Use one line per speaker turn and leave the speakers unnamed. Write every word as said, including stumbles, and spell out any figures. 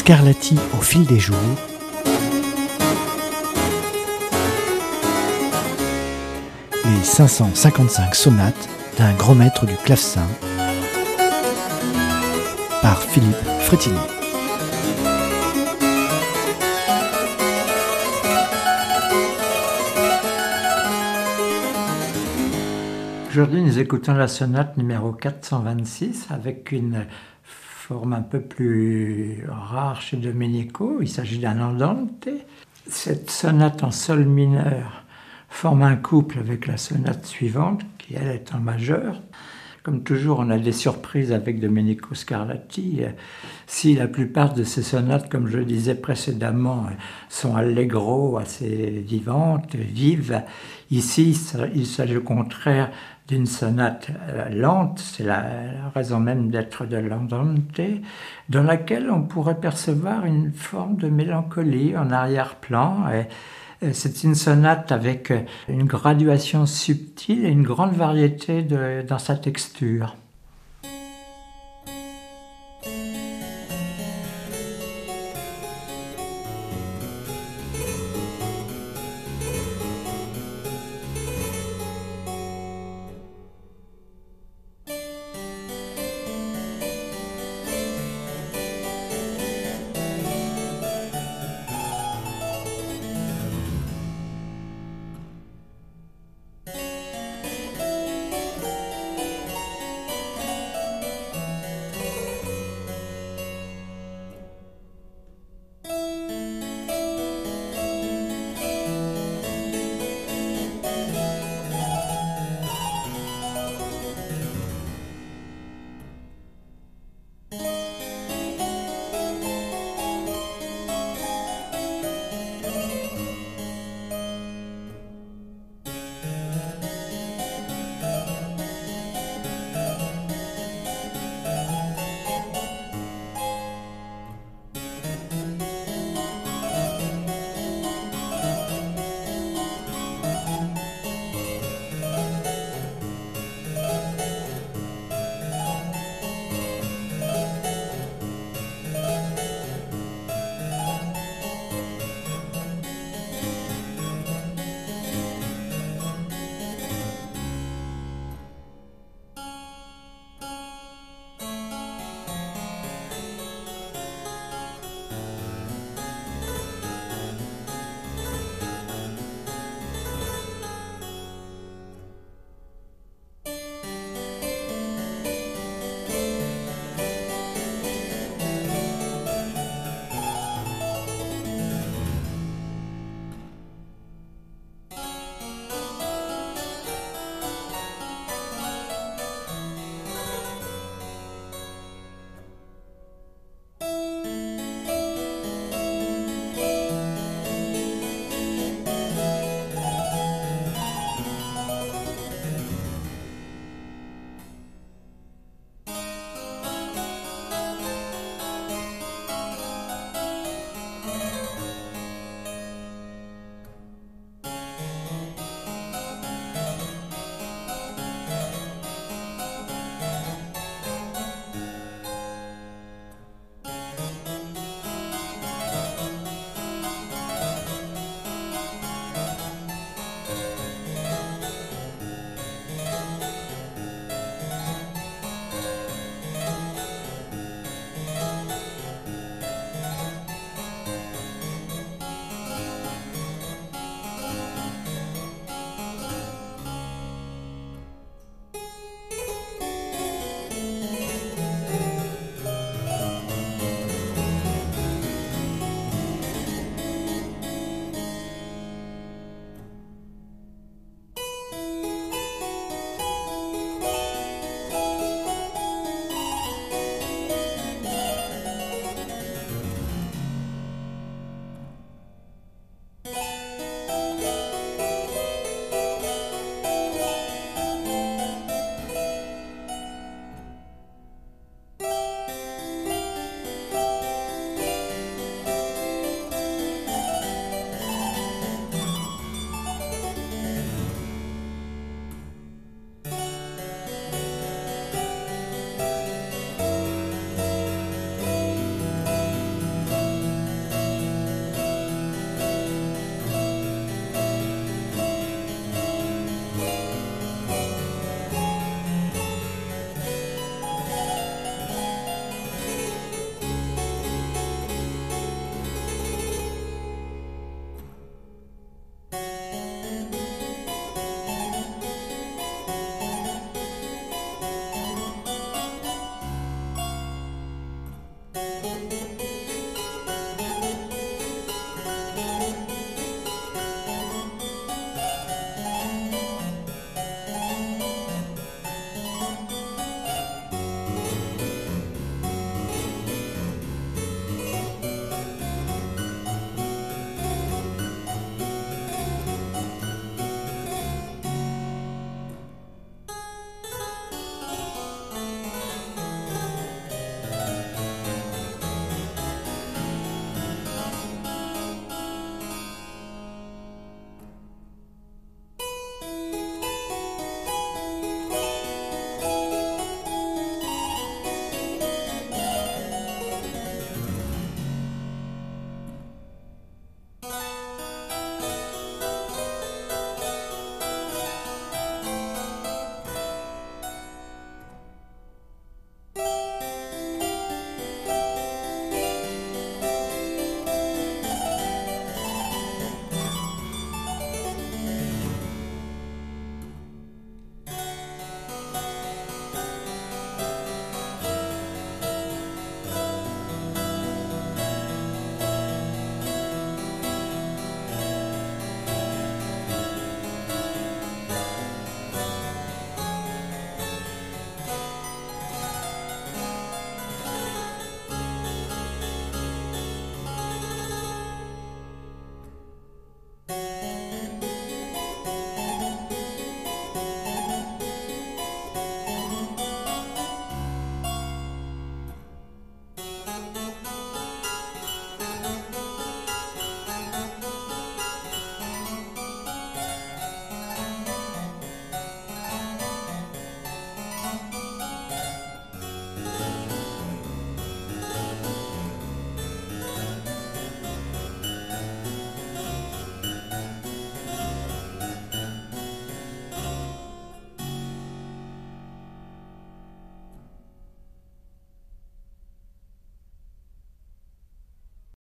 Scarlatti au fil des jours. Les cinq cent cinquante-cinq sonates d'un grand maître du clavecin par Philippe Frétinier.
Aujourd'hui, nous écoutons la sonate numéro quatre cent vingt-six avec une forme un peu plus rare chez Domenico. Il s'agit d'un andante. Cette sonate en sol mineur forme un couple avec la sonate suivante, qui elle est en majeur. Comme toujours, on a des surprises avec Domenico Scarlatti. Si la plupart de ces sonates, comme je le disais précédemment, sont allegro, assez vivantes, vives, ici, il s'agit au contraire d'une sonate lente, c'est la raison même d'être de l'andante, dans laquelle on pourrait percevoir une forme de mélancolie en arrière-plan. C'est une sonate avec une graduation subtile et une grande variété de, dans sa texture.